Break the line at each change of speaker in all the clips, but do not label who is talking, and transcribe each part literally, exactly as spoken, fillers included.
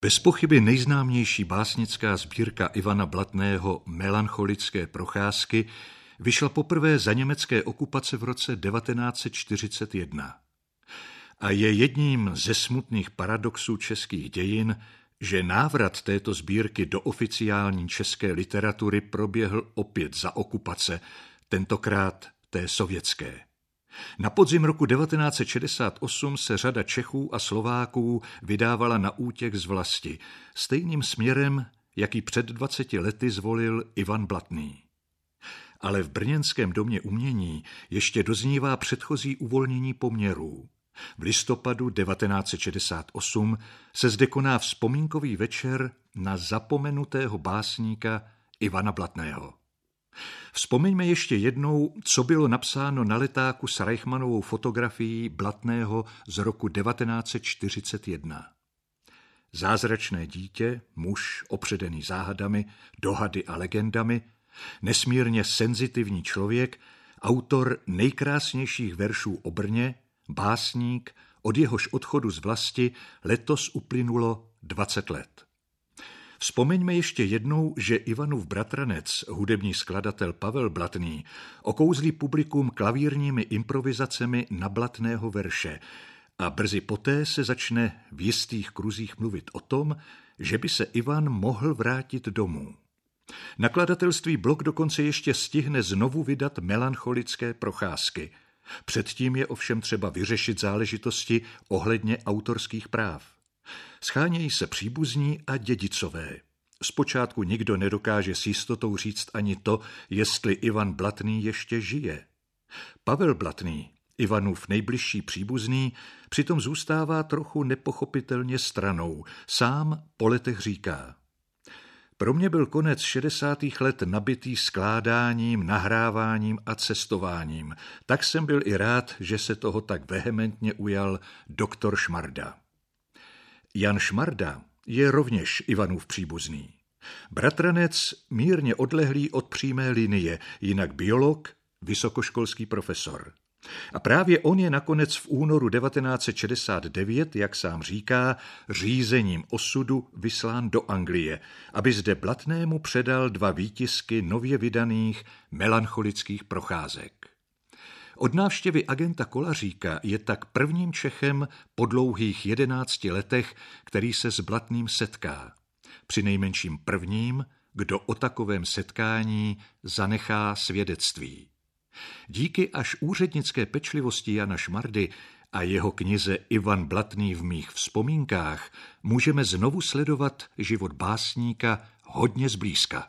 Bez pochyby nejznámější básnická sbírka Ivana Blatného Melancholické procházky vyšla poprvé za německé okupace v roce devatenáct set čtyřicet jedna. A je jedním ze smutných paradoxů českých dějin, že návrat této sbírky do oficiální české literatury proběhl opět za okupace, tentokrát té sovětské. Na podzim roku devatenáct set šedesát osm se řada Čechů a Slováků vydávala na útěk z vlasti, stejným směrem, jaký před dvaceti lety zvolil Ivan Blatný. Ale v brněnském domě umění ještě doznívá předchozí uvolnění poměrů. V listopadu devatenáct set šedesát osm se zde koná vzpomínkový večer na zapomenutého básníka Ivana Blatného. Vzpomeňme ještě jednou, co bylo napsáno na letáku s Reichmannovou fotografií Blatného z roku devatenáct set čtyřicet jedna. Zázračné dítě, muž opředený záhadami, dohady a legendami, nesmírně senzitivní člověk, autor nejkrásnějších veršů o Brně, básník, od jehož odchodu z vlasti letos uplynulo dvacet let. Vzpomeňme ještě jednou, že Ivanův bratranec, hudební skladatel Pavel Blatný, okouzlí publikum klavírními improvizacemi na Blatného verše a brzy poté se začne v jistých kruzích mluvit o tom, že by se Ivan mohl vrátit domů. Nakladatelství Blok dokonce ještě stihne znovu vydat Melancholické procházky. Předtím je ovšem třeba vyřešit záležitosti ohledně autorských práv. Schánějí se příbuzní a dědicové. Zpočátku nikdo nedokáže s jistotou říct ani to, jestli Ivan Blatný ještě žije. Pavel Blatný, Ivanův nejbližší příbuzný, přitom zůstává trochu nepochopitelně stranou. Sám po letech říká: Pro mě byl konec šedesátých let nabitý skládáním, nahráváním a cestováním. Tak jsem byl i rád, že se toho tak vehementně ujal doktor Šmarda. Jan Šmarda je rovněž Ivanův příbuzný. Bratranec mírně odlehlý od přímé linie, jinak biolog, vysokoškolský profesor. A právě on je nakonec v únoru devatenáct set šedesát devět, jak sám říká, řízením osudu vyslán do Anglie, aby zde Blatnému předal dva výtisky nově vydaných melancholických procházek. Od návštěvy agenta Kolaříka je tak prvním Čechem po dlouhých jedenácti letech, který se s Blatným setká. Přinejmenším prvním, kdo o takovém setkání zanechá svědectví. Díky až úřednické pečlivosti Jana Šmardy a jeho knize Ivan Blatný v mých vzpomínkách můžeme znovu sledovat život básníka hodně zblízka.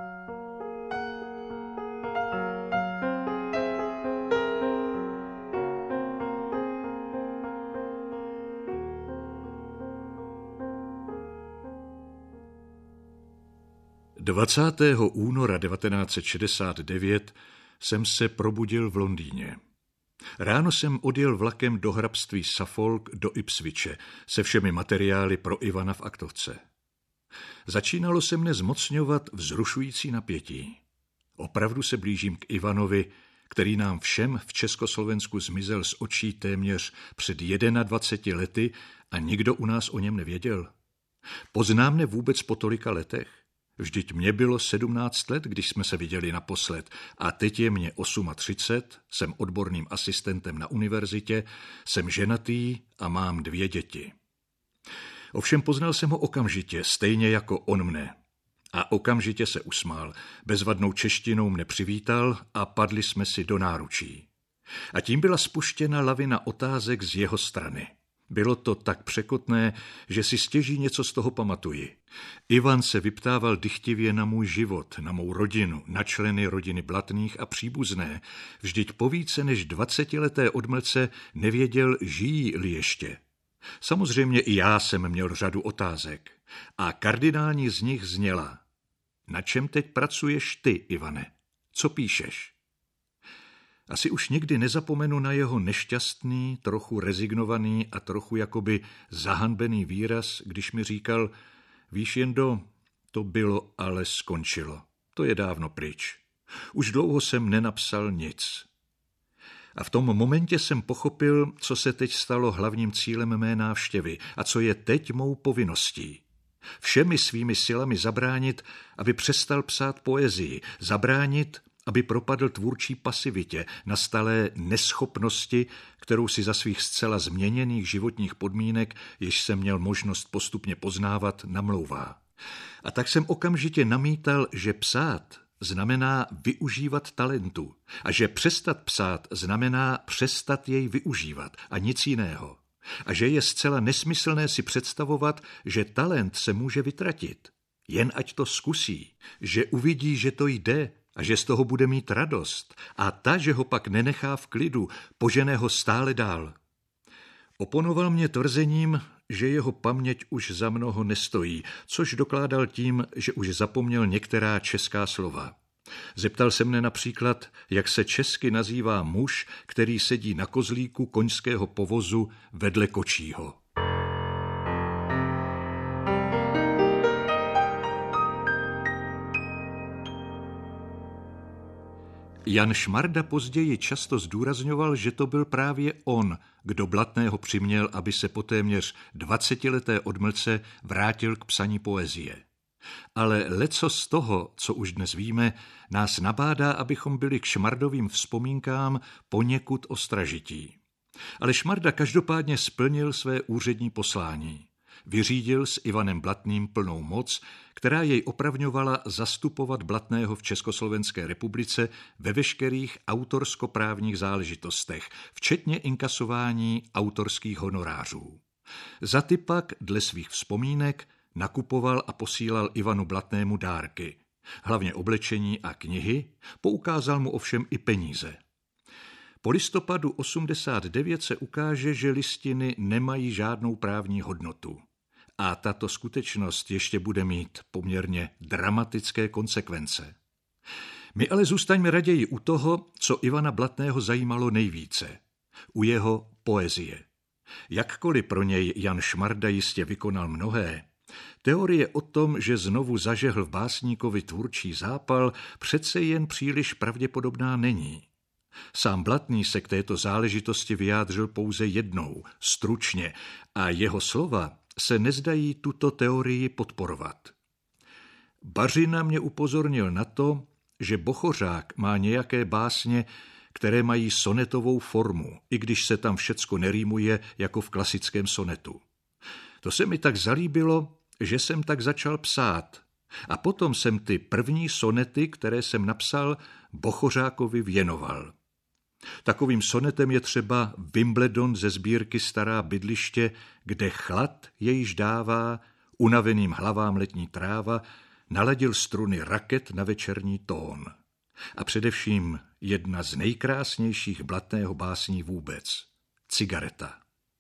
dvacátého února devatenáct set šedesát devět jsem se probudil v Londýně. Ráno jsem odjel vlakem do hrabství Suffolk do Ipswiche se všemi materiály pro Ivana v aktovce. Začínalo se mne zmocňovat vzrušující napětí. Opravdu se blížím k Ivanovi, který nám všem v Československu zmizel z očí téměř před dvaceti jedněmi lety a nikdo u nás o něm nevěděl. Poznám mne vůbec po tolika letech? Vždyť mě bylo sedmnáct let, když jsme se viděli naposled, a teď je mě třicet osm, jsem odborným asistentem na univerzitě, jsem ženatý a mám dvě děti. Ovšem poznal jsem ho okamžitě, stejně jako on mne. A okamžitě se usmál, bezvadnou češtinou mne přivítal a padli jsme si do náručí. A tím byla spuštěna lavina otázek z jeho strany. Bylo to tak překotné, že si stěží něco z toho pamatuji. Ivan se vyptával dychtivě na můj život, na mou rodinu, na členy rodiny Blatných a příbuzné. Vždyť po více než dvacetileté odmlce nevěděl, žijí-li ještě. Samozřejmě i já jsem měl řadu otázek. A kardinální z nich zněla: Na čem teď pracuješ ty, Ivane? Co píšeš? Asi už nikdy nezapomenu na jeho nešťastný, trochu rezignovaný a trochu jakoby zahanbený výraz, když mi říkal: Víš, Jendo, to bylo, ale skončilo. To je dávno pryč. Už dlouho jsem nenapsal nic. A v tom momentě jsem pochopil, co se teď stalo hlavním cílem mé návštěvy a co je teď mou povinností. Všemi svými silami zabránit, aby přestal psát poezii, zabránit, aby propadl tvůrčí pasivitě, nastalé neschopnosti, kterou si za svých zcela změněných životních podmínek, jež jsem měl možnost postupně poznávat, namlouvá. A tak jsem okamžitě namítal, že psát znamená využívat talentu a že přestat psát znamená přestat jej využívat a nic jiného. A že je zcela nesmyslné si představovat, že talent se může vytratit. Jen ať to zkusí, že uvidí, že to jde a že z toho bude mít radost a ta, že ho pak nenechá v klidu, požene ho stále dál. Oponoval mě tvrzením, že jeho paměť už za mnoho nestojí, což dokládal tím, že už zapomněl některá česká slova. Zeptal se mne například, jak se česky nazývá muž, který sedí na kozlíku koňského povozu vedle kočího. Jan Šmarda později často zdůrazňoval, že to byl právě on, kdo Blatného přiměl, aby se po téměř dvacetileté odmlce vrátil k psaní poezie. Ale leco z toho, co už dnes víme, nás nabádá, abychom byli k Šmardovým vzpomínkám poněkud ostražití. Ale Šmarda každopádně splnil své úřední poslání. Vyřídil s Ivanem Blatným plnou moc, která jej opravňovala zastupovat Blatného v Československé republice ve veškerých autorskoprávních záležitostech, včetně inkasování autorských honorářů. Za ty pak, dle svých vzpomínek, nakupoval a posílal Ivanu Blatnému dárky, hlavně oblečení a knihy, poukázal mu ovšem i peníze. Po listopadu osmdesát devět se ukáže, že listiny nemají žádnou právní hodnotu. A tato skutečnost ještě bude mít poměrně dramatické konsekvence. My ale zůstaňme raději u toho, co Ivana Blatného zajímalo nejvíce. U jeho poezie. Jakkoliv pro něj Jan Šmarda jistě vykonal mnohé, teorie o tom, že znovu zažehl v básníkovi tvůrčí zápal, přece jen příliš pravděpodobná není. Sám Blatný se k této záležitosti vyjádřil pouze jednou, stručně, a jeho slova se nezdají tuto teorii podporovat. Bařina mě upozornil na to, že Bochořák má nějaké básně, které mají sonetovou formu, i když se tam všecko nerýmuje jako v klasickém sonetu. To se mi tak zalíbilo, že jsem tak začal psát a potom jsem ty první sonety, které jsem napsal, Bochořákovi věnoval. Takovým sonetem je třeba Wimbledon ze sbírky Stará bydliště, kde chlad jejž dává unaveným hlavám letní tráva, naladil struny raket na večerní tón. A především jedna z nejkrásnějších Blatného básní vůbec, Cigareta.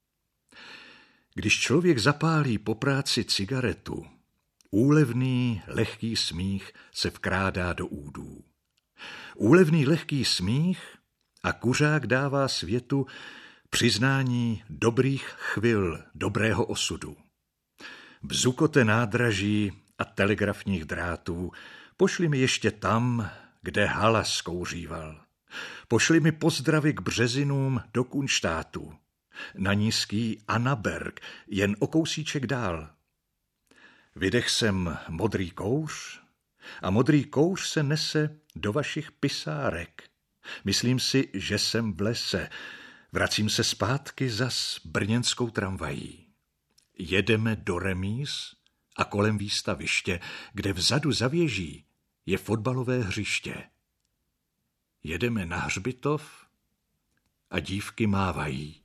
Když člověk zapálí po práci cigaretu, úlevný, lehký smích se vkrádá do údů. Úlevný, lehký smích a kuřák dává světu přiznání dobrých chvil, dobrého osudu. Bzukote nádraží a telegrafních drátů, pošli mi ještě tam, kde halas kouříval. Pošli mi pozdravy k Březinům do Kunštátu. Na nízký Annaberg, jen o kousíček dál. Vydech jsem modrý kouř a modrý kouř se nese do vašich pisárek. Myslím si, že jsem v lese. Vracím se zpátky zas brněnskou tramvají. Jedeme do remíz a kolem výstaviště, kde vzadu za věží je fotbalové hřiště. Jedeme na hřbitov a dívky mávají.